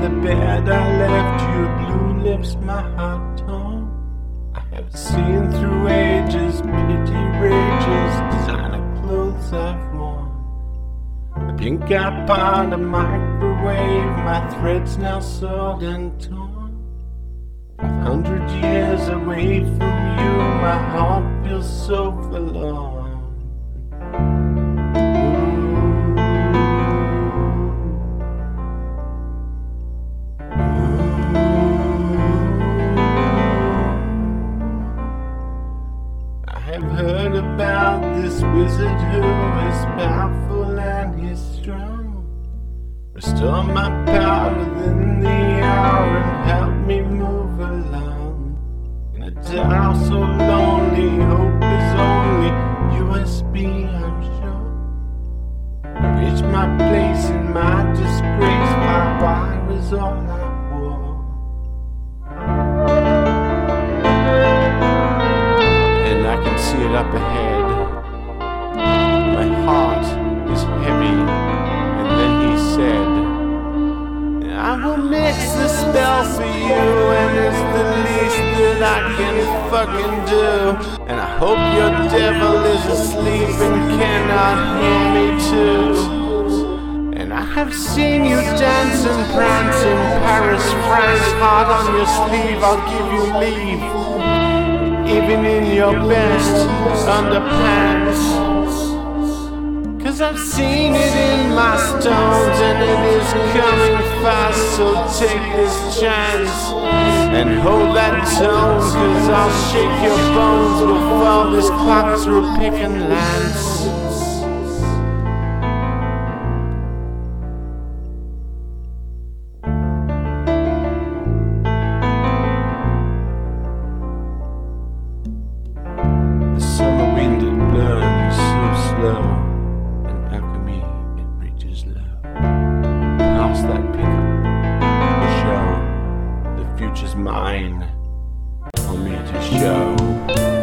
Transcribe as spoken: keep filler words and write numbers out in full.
the bed I left your blue lips, my heart torn. I have seen through ages, pity rages, designer clothes I've worn. The pink eye pot, a microwave, my threads now soiled and torn. Five hundred years away from you, my heart feels so forlorn. I've heard about this wizard who is powerful and he's strong. Restore my power within the hour and help me move along. In a town so lonely, hope is only U S B, I'm sure. I reach my place in my disgrace, my wire is all I wore. I can see it up ahead. My heart is heavy. And then he said, I will mix the spell for you, and it's the least that I can fucking do. And I hope your devil is asleep and cannot hear me too. And I have seen you dance and prance in Paris, France. Heart on your sleeve, I'll give you leave. Even in your best underpants. Cause I've seen it in my stones, and it is coming fast. So take this chance and hold that tone, cause I'll shake your bones before this clock through pick and lance. And alchemy, it reaches low. Past that pickup, the show, the future's mine for me to show.